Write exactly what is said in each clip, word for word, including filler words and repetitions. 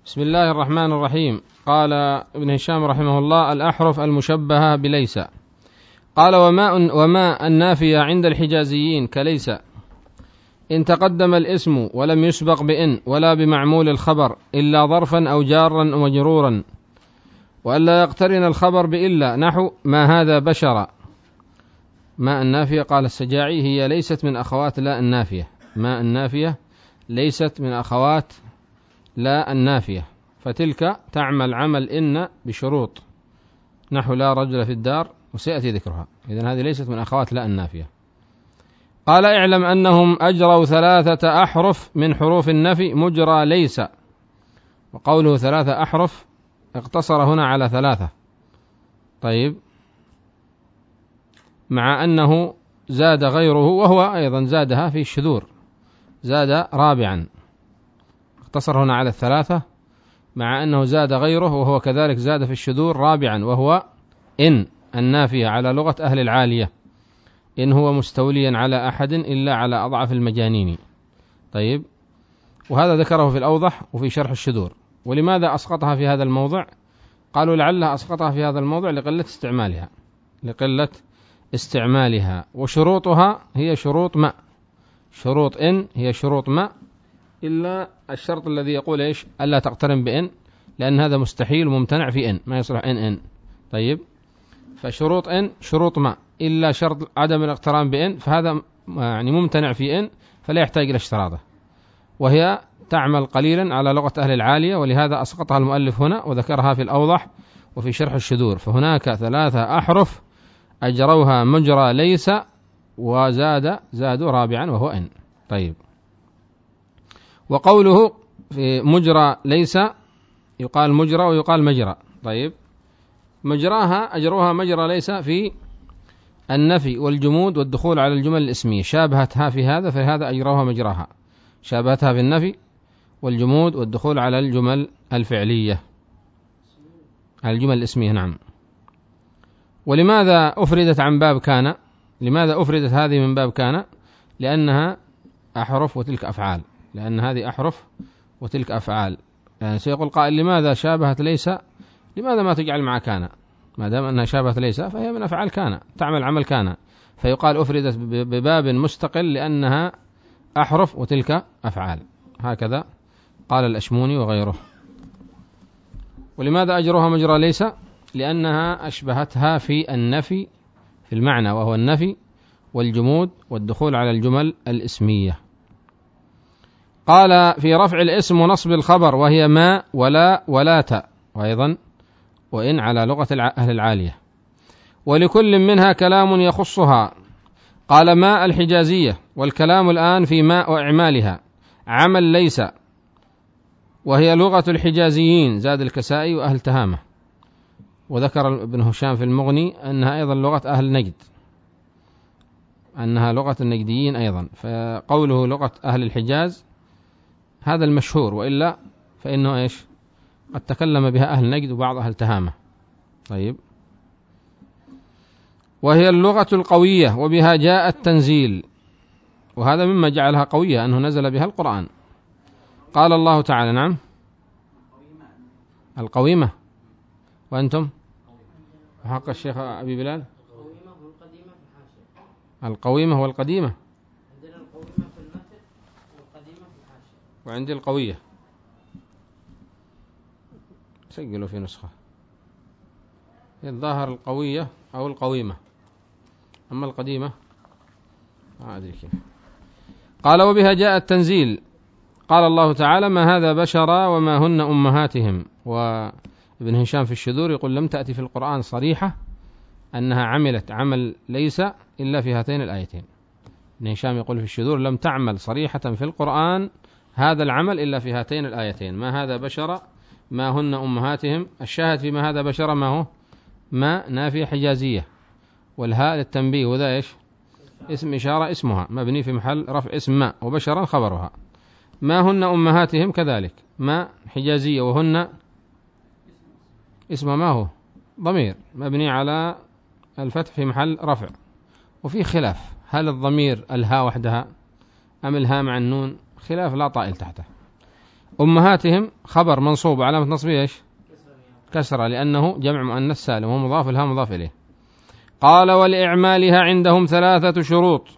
بسم الله الرحمن الرحيم. قال ابن هشام رحمه الله: الأحرف المشبهة بليس. قال: وما, وما النافية عند الحجازيين كليس، إن تقدم الاسم ولم يسبق بإن ولا بمعمول الخبر إلا ظرفا أو جارا ومجرورا، وألا يقترن الخبر بإلا، نحو ما هذا بشر. ما النافية قال السجاعي هي ليست من أخوات لا النافية. ما النافية ليست من أخوات لا النافية، فتلك تعمل عمل إن بشروط، نحو لا رجل في الدار، وسيأتي ذكرها. إذن هذه ليست من أخوات لا النافية. قال: اعلم أنهم أجروا ثلاثة أحرف من حروف النفي مجرى ليس. وقوله ثلاثة أحرف اقتصر هنا على ثلاثة. طيب، مع أنه زاد غيره وهو أيضا زادها في الشذور، زاد رابعا، اقتصر هنا على الثلاثة، مع أنه زاد غيره وهو كذلك زاد في الشذور رابعا، وهو إن النافية على لغة أهل العالية، إن هو مستوليا على أحد إلا على أضعف المجانين. طيب، وهذا ذكره في الأوضح وفي شرح الشذور. ولماذا أسقطها في هذا الموضع؟ قالوا لعلها أسقطها في هذا الموضع لقلة استعمالها لقلة استعمالها وشروطها هي شروط ما، شروط إن هي شروط ما، إلا الشرط الذي يقول إيش؟ ألا تقترن بإن، لأن هذا مستحيل وممتنع في إن، ما يصلح إن إن. طيب، فشروط إن شروط ما، إلا شرط عدم الاقتران بإن، فهذا يعني ممتنع في إن، فلا يحتاج إلى اشتراطه، وهي تعمل قليلا على لغة أهل العالية، ولهذا أسقطها المؤلف هنا وذكرها في الأوضح وفي شرح الشذور. فهناك ثلاثة أحرف أجروها مجرى ليس، وزاد زادوا رابعا وهو إن. طيب، وقوله في مجرى ليس يقال مجرى ويقال مجرى. طيب، مجراها أجروها مجرى ليس في النفي والجمود والدخول على الجمل الاسمية، شابهتها في هذا، فهذا أجروها مجراها، شابهتها في النفي والجمود والدخول على الجمل الفعلية، الجمل الاسمية. نعم. ولماذا أفردت عن باب كان؟ لماذا أفردت هذه من باب كان؟ لأنها أحرف وتلك أفعال، لأن هذه أحرف وتلك أفعال. يعني سيقول قائل: لماذا شابهت ليس؟ لماذا ما تجعل مع كان؟ ما دام أنها شابهت ليس فهي من أفعال كان، تعمل عمل كان، فيقال أفردت بباب مستقل لأنها أحرف وتلك أفعال. هكذا قال الأشموني وغيره. ولماذا أجروها مجرى ليس؟ لأنها أشبهتها في النفي في المعنى، وهو النفي والجمود والدخول على الجمل الاسمية. قال: في رفع الاسم ونصب الخبر، وهي ما ولا ولات، وأيضا وإن على لغة أهل العالية، ولكل منها كلام يخصها. قال: ما الحجازية، والكلام الآن في ما وإعمالها عمل ليس، وهي لغة الحجازيين، زاد الكسائي وأهل تهامة. وذكر ابن هشام في المغني أنها أيضا لغة أهل نجد، أنها لغة النجديين أيضا، فقوله لغة أهل الحجاز هذا المشهور، وإلا فإنه إيش؟ قد تكلم بها أهل نجد وبعض أهل تهامة. طيب، وهي اللغة القوية، وبها جاء التنزيل، وهذا مما جعلها قوية أنه نزل بها القرآن. قال الله تعالى: نعم القويمة. وأنتم حق الشيخ أبي بلال؟ القويمة والقديمة. عندنا القويمة في المتن والقديمة في الحاشية. وعندي القوية. سجلوا في نسخة الظاهر القوية أو القويمة، أما القديمة ما أدري كيف. قال: وبها جاء التنزيل. قال الله تعالى: ما هذا بشرا وما هن أمهاتهم. وابن هشام في الشذور يقول: لم تأتي في القرآن صريحة أنها عملت عمل ليس إلا في هاتين الآيتين. ابن هشام يقول في الشذور: لم تعمل صريحة في القرآن هذا العمل إلا في هاتين الآيتين، ما هذا بشرا ما هن أمهاتهم. الشاهد في ما هذا بشرا ما هو ما نافية حجازية، والهاء للتنبيه، وذا إيش؟ اسم إشارة، اسمها مبني في محل رفع اسم ما، وبشرا خبرها. ما هن أمهاتهم كذلك ما حجازية، وهن اسمها ما هو ضمير مبني على الفتح في محل رفع. وفي خلاف هل الضمير الهاء وحدها أم الهاء مع النون، خلاف لا طائل تحته. أمهاتهم خبر منصوب علامة نصبه إيش؟ كسرة، لأنه جمع مؤنث سالم ومضاف لها مضاف إليه. قال ولإعمالها عندهم ثلاثة شروط.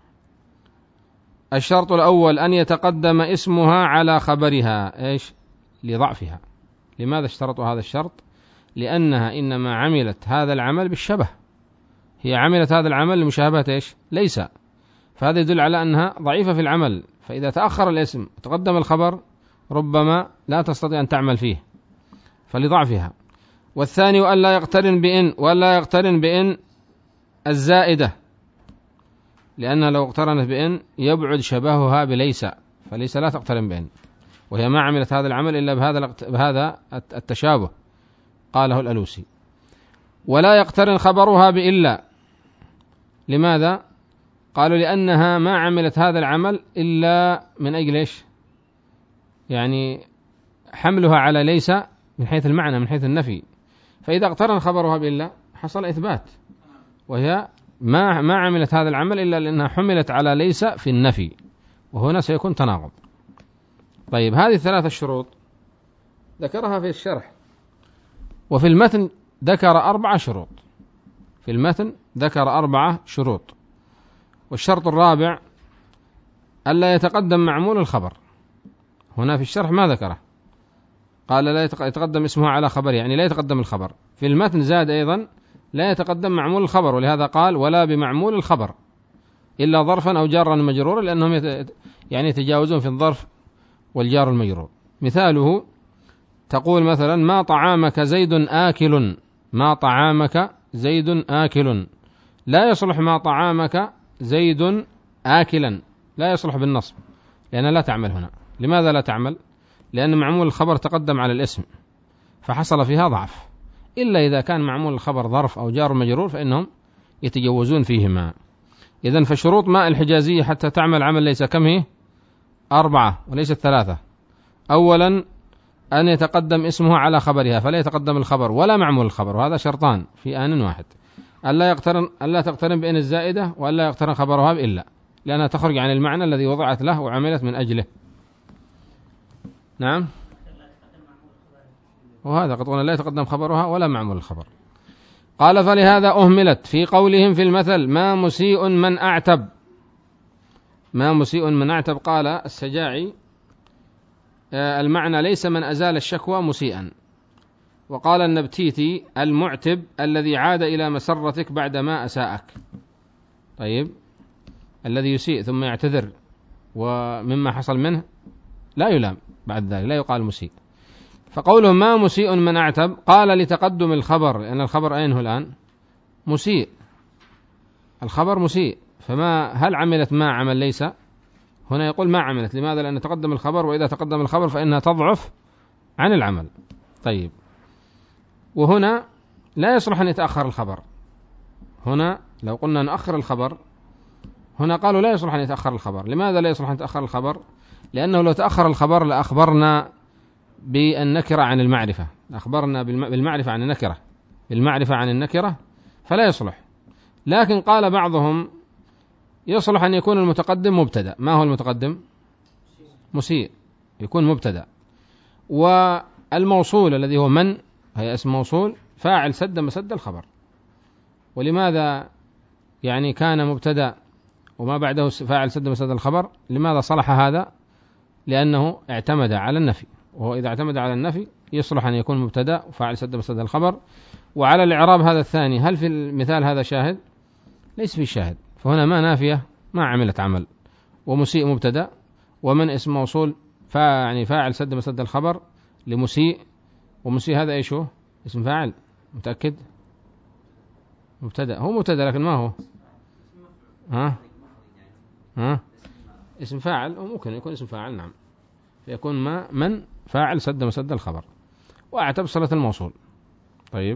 الشرط الأول أن يتقدم اسمها على خبرها، إيش؟ لضعفها. لماذا اشترطوا هذا الشرط؟ لأنها إنما عملت هذا العمل بالشبه، هي عملت هذا العمل لمشابهة إيش؟ ليس، فهذا يدل على أنها ضعيفة في العمل، فإذا تأخر الاسم وتقدم الخبر ربما لا تستطيع أن تعمل فيه فلضعفها. والثاني أن لا يقترن بإن، ولا يقترن بإن الزائدة، لأنها لو اقترنت بإن يبعد شبهها بليس، فليس لا تقترن بإن، وهي ما عملت هذا العمل إلا بهذا بهذا التشابه، قاله الألوسي. ولا يقترن خبرها بإلا. لماذا؟ قالوا لأنها ما عملت هذا العمل إلا من أجل إيش؟ يعني حملها على ليس من حيث المعنى، من حيث النفي، فإذا اقترن خبرها بإلا حصل إثبات، وهي ما ما عملت هذا العمل إلا لأنها حملت على ليس في النفي، وهنا سيكون تناقض. طيب، هذه الثلاثة الشروط ذكرها في الشرح، وفي المتن ذكر أربعة شروط. في المتن ذكر أربعة شروط. والشرط الرابع ألا يتقدم معمول الخبر. هنا في الشرح ما ذكره، قال لا يتقدم اسمها على خبر، يعني لا يتقدم الخبر. في المتن زاد أيضا لا يتقدم معمول الخبر، ولهذا قال ولا بمعمول الخبر إلا ظرفا أو جارا مجرورا، لأنهم يعني يتجاوزون في الظرف والجار المجرور. مثاله تقول مثلا ما طعامك زيد آكل، ما طعامك زيد آكل، لا يصلح ما طعامك زيد آكلا، لا يصلح بالنصب لأنها لا تعمل هنا. لماذا لا تعمل؟ لأن معمول الخبر تقدم على الاسم فحصل فيها ضعف، إلا إذا كان معمول الخبر ظرف أو جار مجرور فإنهم يتجوزون فيهما. إذن فشروط ماء الحجازية حتى تعمل عمل ليس كم هي؟ أربعة وليست ثلاثة. أولا أن يتقدم اسمه على خبرها، فلا يتقدم الخبر ولا معمول الخبر، وهذا شرطان في آن واحد. ألا يقترن ألا تقترن بإن الزائدة، وألا يقترن خبرها بإلا، لأنها تخرج عن المعنى الذي وضعت له وعملت من أجله. نعم، وهذا قد قلنا لا يتقدم خبرها ولا معمول الخبر. قال فلهذا أهملت في قولهم في المثل ما مسيء من أعتب. ما مسيء من أعتب، قال السجاعي المعنى ليس من أزال الشكوى مسيئا. وقال النبتيتي المعتب الذي عاد إلى مسرتك بعدما أساءك. طيب، الذي يسيء ثم يعتذر ومما حصل منه لا يلام بعد ذلك، لا يقال مسيء. فقوله ما مسيء من أعتب قال لتقدم الخبر، لأن الخبر أينه الآن؟ مسيء، الخبر مسيء، فما هل عملت ما عمل ليس؟ هنا يقول ما عملت. لماذا؟ لأن تقدم الخبر، وإذا تقدم الخبر فإنها تضعف عن العمل. طيب، وهنا لا يصلح أن يتأخر الخبر. هنا لو قلنا نأخر الخبر، هنا قالوا لا يصلح أن يتأخر الخبر. لماذا لا يصلح أن يتأخر الخبر؟ لأنه لو تأخر الخبر لأخبرنا بالنكرة عن المعرفة، أخبرنا بالمعرفة عن النكرة، بالمعرفة عن النكرة، فلا يصلح. لكن قال بعضهم يصلح أن يكون المتقدم مبتدأ. ما هو المتقدم؟ مسيء، يكون مبتدأ. والموصول الذي هو من، هي اسم موصول فاعل سد مسد الخبر. ولماذا يعني كان مبتدأ وما بعده فاعل سد مسد الخبر؟ لماذا صلح هذا؟ لأنه اعتمد على النفي، وهو إذا اعتمد على النفي يصلح أن يكون مبتدأ وفاعل سد مسد الخبر. وعلى الإعراب هذا الثاني، هل في المثال هذا شاهد؟ ليس في شاهد، فهنا ما نافية ما عملت عمل، ومسيء مبتدأ، ومن اسم موصول يعني فاعل سد مسد الخبر لمسيء، ومسيء هذا ايش هو؟ اسم فاعل، متأكد؟ مبتدأ، هو مبتدأ لكن ما هو؟ ها؟ ها؟ اسم فاعل، وممكن يكون اسم فاعل، نعم، فيكون ما من فاعل سد مسد الخبر، وأعتب صلة الموصول. طيب،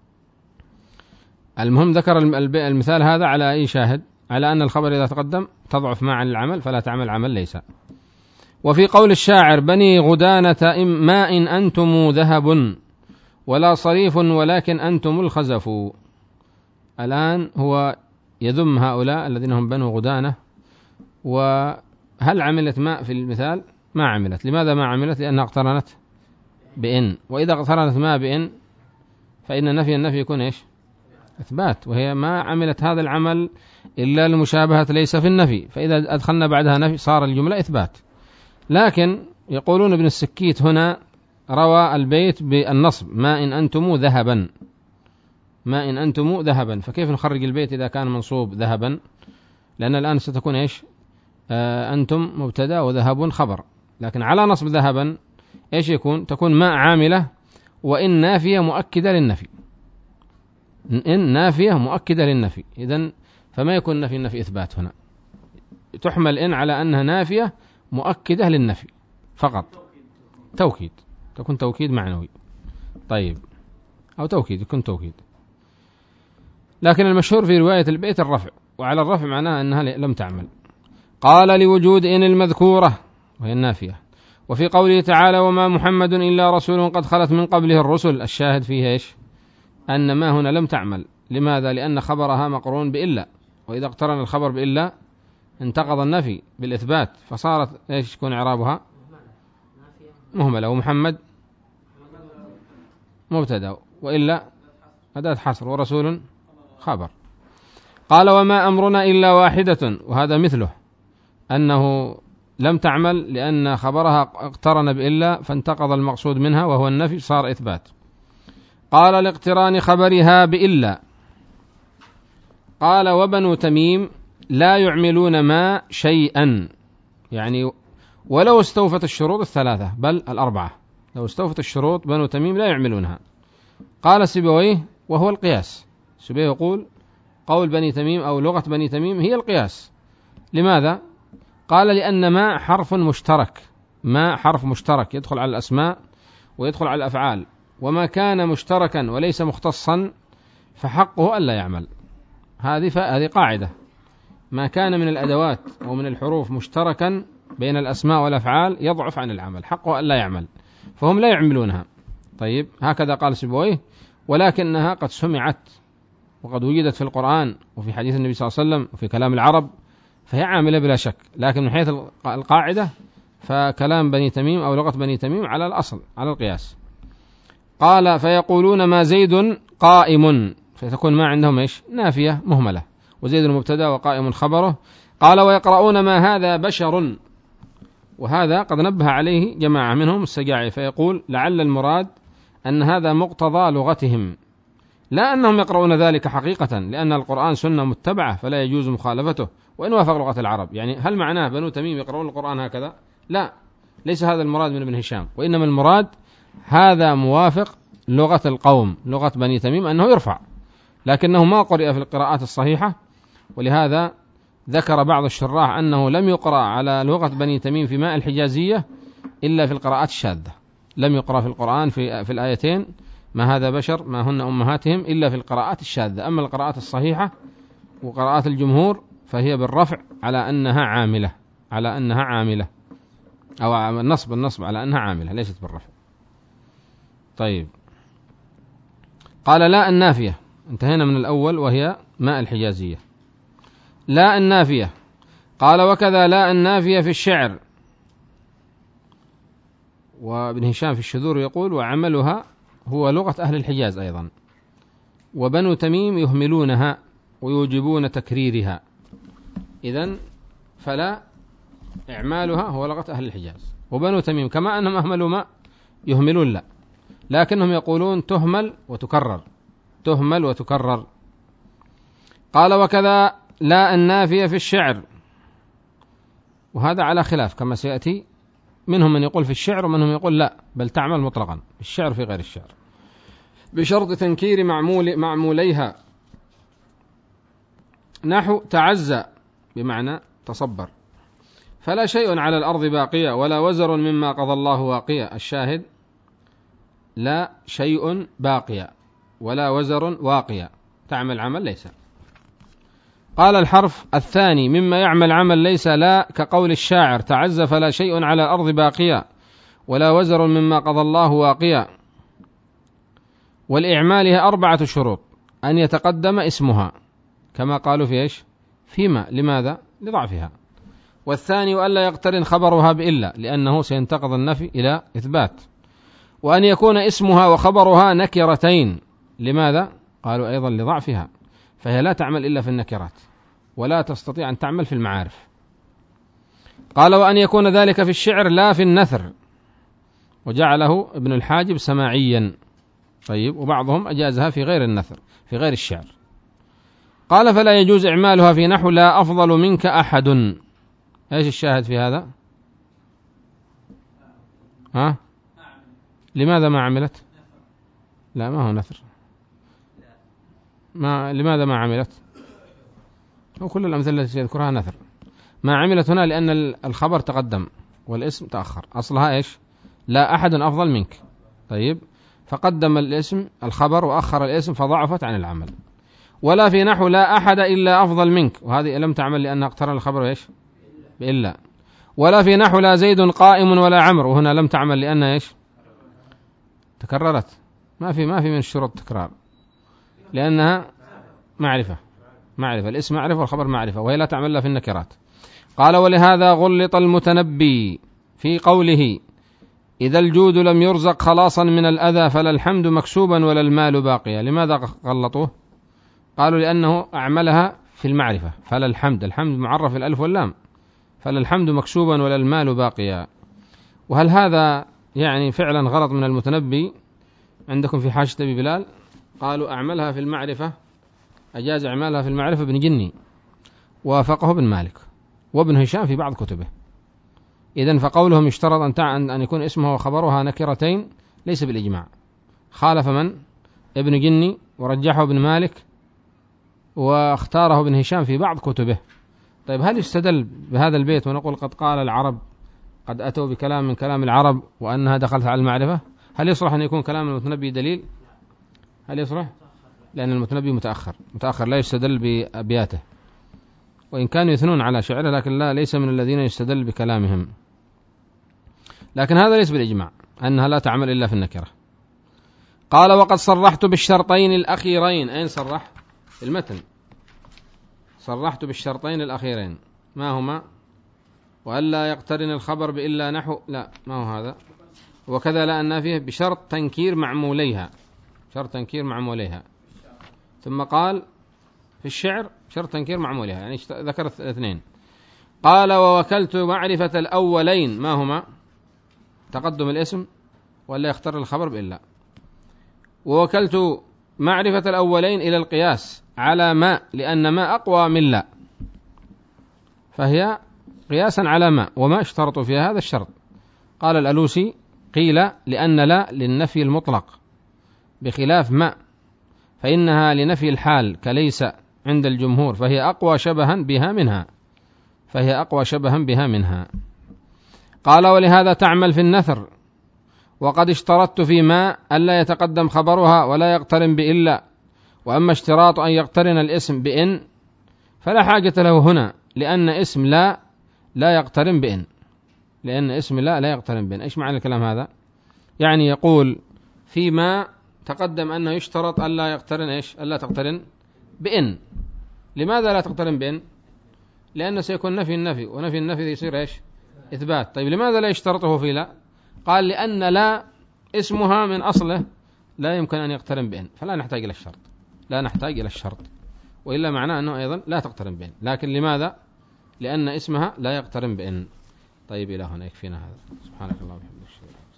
المهم ذكر المثال هذا على أي شاهد؟ على أن الخبر إذا تقدم تضعف ما عن العمل فلا تعمل عمل ليس. وفي قول الشاعر بني غدانة ما إن أنتم ذهب ولا صريف ولكن أنتم الخزف. الآن هو يذم هؤلاء الذين هم بنو غدانة. وهل عملت ماء في المثال؟ ما عملت. لماذا ما عملت؟ لأنها اقترنت بإن، وإذا اقترنت ما بإن فإن نفي النفي يكون إيش؟ إثبات، وهي ما عملت هذا العمل إلا المشابهة ليس في النفي، فإذا أدخلنا بعدها نفي صار الجملة إثبات. لكن يقولون ابن السكيت هنا روى البيت بالنصب: ما إن أنتم ذهبا، ما إن أنتم ذهبا، فكيف نخرج البيت إذا كان منصوب ذهبا؟ لأن الآن ستكون إيش؟ آه أنتم مبتدأ وذهب خبر، لكن على نصب ذهبا إيش يكون؟ تكون ما عاملة وإن نافية مؤكدة للنفي، إن نافية مؤكدة للنفي، إذن فما يكون نفي النفي إثبات هنا، تحمل إن على أنها نافية مؤكدة للنفي فقط، توكيد، تكون توكيد معنوي. طيب، أو توكيد، يكون توكيد. لكن المشهور في رواية البيت الرفع، وعلى الرفع معناها أنها لم تعمل. قال: لوجود إن المذكورة وهي النافية. وفي قوله تعالى: وما محمد إلا رسول قد خلت من قبله الرسل، الشاهد فيها إيش؟ أن ما هنا لم تعمل. لماذا؟ لأن خبرها مقرون بإلا، وإذا اقترن الخبر بإلا انتقض النفي بالإثبات، فصارت إيش يكون إعرابها؟ مهملة. ومحمد مبتدأ، وإلا أداة حصر، ورسول خبر. قال: وما أمرنا إلا واحدة، وهذا مثله، أنه لم تعمل لأن خبرها اقترن بإلا فانتقض المقصود منها وهو النفي، صار إثبات. قال: لاقتران خبرها بإلا. قال: وبنو تميم لا يعملون ما شيئا، يعني ولو استوفت الشروط الثلاثة بل الأربعة، لو استوفت الشروط بنو تميم لا يعملونها. قال سيبويه: وهو القياس. سيبويه يقول قول بني تميم أو لغة بني تميم هي القياس. لماذا؟ قال: لأن ما حرف مشترك، ما حرف مشترك يدخل على الأسماء ويدخل على الأفعال، وما كان مشتركا وليس مختصا فحقه ألا يعمل. هذه هذه قاعدة: ما كان من الأدوات ومن الحروف مشتركا بين الأسماء والأفعال يضعف عن العمل، حقه ألا يعمل، فهم لا يعملونها. طيب، هكذا قال سيبويه. ولكنها قد سمعت وقد وجدت في القرآن وفي حديث النبي صلى الله عليه وسلم وفي كلام العرب، فهي عاملة بلا شك. لكن من حيث القاعدة فكلام بني تميم أو لغة بني تميم على الأصل، على القياس. قال: فيقولون ما زيد قائم، فتكون ما عندهم إيش؟ نافية مهملة، وزيد المبتدأ وقائم خبره. قال: ويقرؤون ما هذا بشر، وهذا قد نبه عليه جماعة منهم السجاعي، فيقول: لعل المراد أن هذا مقتضى لغتهم، لا أنهم يقرؤون ذلك حقيقة، لأن القرآن سنة متبعة فلا يجوز مخالفته وإن وافق لغة العرب. يعني هل معناه بنو تميم يقرؤون القرآن هكذا؟ لا، ليس هذا المراد من ابن هشام، وإنما المراد هذا موافق لغة القوم، لغة بني تميم، أنه يرفع، لكنه ما قرئ في القراءات الصحيحة. ولهذا ذكر بعض الشراح أنه لم يقرأ على لغة بني تميم في ماء الحجازية إلا في القراءات الشاذة، لم يقرأ في القرآن في, في الآيتين ما هذا بشر ما هن أمهاتهم إلا في القراءات الشاذة. أما القراءات الصحيحة وقراءات الجمهور فهي بالرفع على أنها عاملة، على أنها عاملة، أو النصب النصب على أنها عاملة ليست بالرفع. طيب، قال: لا النافية، انتهينا من الأول وهي ماء الحجازية. لا النافية. قال: وكذا لا النافية في الشعر. وابن هشام في الشذور يقول: وعملها هو لغة أهل الحجاز أيضا، وبنو تميم يهملونها ويوجبون تكريرها. إذن فلا إعمالها هو لغة أهل الحجاز، وبنو تميم كما أنهم أهملوا ما يهملون لا، لكنهم يقولون تهمل وتكرر، تهمل وتكرر. قال: وكذا لا النافية في الشعر، وهذا على خلاف كما سيأتي، منهم من يقول في الشعر ومنهم يقول لا، بل تعمل مطلقا في الشعر في غير الشعر، بشرط تنكير معمول معموليها، نحو تعزى بمعنى تصبر، فلا شيء على الأرض باقية ولا وزر مما قضى الله واقية. الشاهد: لا شيء باقية ولا وزر واقية، تعمل عمل ليس. قال: الحرف الثاني مما يعمل عمل ليس لا، كقول الشاعر: تعز فلا شيء على الأرض باقية ولا وزر مما قضى الله واقية. والإعمالها أربعة شروط: أن يتقدم اسمها كما قالوا في إيش؟ فيما. لماذا؟ لضعفها. والثاني وألا يقترن خبرها بإلا لأنه سينتقض النفي إلى إثبات، وأن يكون اسمها وخبرها نكرتين. لماذا؟ قالوا أيضا لضعفها، فهي لا تعمل إلا في النكرات ولا تستطيع أن تعمل في المعارف. قال وأن يكون ذلك في الشعر لا في النثر، وجعله ابن الحاجب سماعيا. طيب، وبعضهم أجازها في غير النثر في غير الشعر. قال فلا يجوز إعمالها في نحو لا أفضل منك أحد. إيش الشاهد في هذا؟ ها؟ لماذا ما عملت؟ لا، ما هو نثر. ما لماذا ما عملت؟ وكل الأمثلة التي يذكرها نثر. ما عملت هنا لأن الخبر تقدم والاسم تأخر. أصلها إيش؟ لا أحد أفضل منك. طيب، فقدم الاسم الخبر وأخر الاسم فضعفت عن العمل. ولا في نحو لا أحد إلا أفضل منك، وهذه لم تعمل لأنها اقترن الخبر إيش؟ بإلا. ولا في نحو لا زيد قائم ولا عمر، وهنا لم تعمل لأنها إيش؟ تكررت. ما في ما في من الشروط تكرار، لأنها معرفة معرفة الاسم معرفة والخبر معرفة، وهي لا تعمل إلا في النكرات. قال ولهذا غلط المتنبي في قوله إذا الجود لم يرزق خلاصا من الأذى فلا الحمد مكسوبا ولا المال باقيا. لماذا غلطوه؟ قالوا لأنه أعملها في المعرفة، فلا الحمد، الحمد معرف الألف واللام، فلا الحمد مكسوبا ولا المال باقيا. وهل هذا يعني فعلا غلط من المتنبي؟ عندكم في حاشية أبي بلال قالوا أعملها في المعرفة، أجاز أعمالها في المعرفة ابن جني، وافقه ابن مالك وابن هشام في بعض كتبه. إذن فقولهم يشترط أن يكون اسمه وخبرها نكرتين ليس بالإجماع، خالف من؟ ابن جني، ورجحه ابن مالك، واختاره ابن هشام في بعض كتبه. طيب، هل يستدل بهذا البيت ونقول قد قال العرب، قد أتوا بكلام من كلام العرب وأنها دخلت على المعرفة؟ هل يصلح أن يكون كلام المتنبي دليل؟ هل يصلح؟ لأن المتنبي متأخر متأخر لا يستدل بأبياته، وإن كانوا يثنون على شعره لكن لا ليس من الذين يستدل بكلامهم. لكن هذا ليس بالإجماع أنها لا تعمل إلا في النكرة. قال وقد صرحت بالشرطين الأخيرين. أين صرح؟ المتن صرحت بالشرطين الأخيرين، ما هما؟ وألا يقترن الخبر بإلا نحو، لا ما هو هذا. وكذا لا النافية بشرط تنكير معموليها، شرط تنكير معموليها. ثم قال في الشعر شرط تنكير معمولها، يعني ذكر الاثنين. قال ووكلت معرفة الأولين، ما هما؟ تقدم الاسم ولا يختار الخبر بإلا. ووكلت معرفة الأولين إلى القياس على ما، لأن ما أقوى من لا، فهي قياسا على ما، وما اشترطوا فيها هذا الشرط. قال الألوسي قيل لأن لا للنفي المطلق بخلاف ما، فإنها لنفي الحال كليس عند الجمهور، فهي أقوى شبها بها منها فهي أقوى شبها بها منها. قال ولهذا تعمل في النثر، وقد اشترطت في ما ألا يتقدم خبرها ولا يقترن بإلا، وأما اشتراط أن يقترن الاسم بإن فلا حاجة له هنا، لأن اسم لا لا يقترن بإن لأن اسم لا لا يقترن بإن. إيش معنى الكلام هذا؟ يعني يقول فيما تقدم أنه يشترط ألا يقترن إيش؟ ألا تقترن بإن. لماذا لا تقترن بإن؟ لأنه سيكون نفي النفي، ونفي النفي يصير إيش؟ إثبات. طيب لماذا لا يشترطه في لا؟ قال لأن لا اسمها من أصله لا يمكن أن يقترن بإن، فلا نحتاج إلى الشرط لا نحتاج إلى الشرط وإلا معناه أنه أيضا لا تقترن بإن. لكن لماذا؟ لأن اسمها لا يقترن بإن. طيب إلى هنا يكفينا هذا. سبحانك اللهم وبحمدك.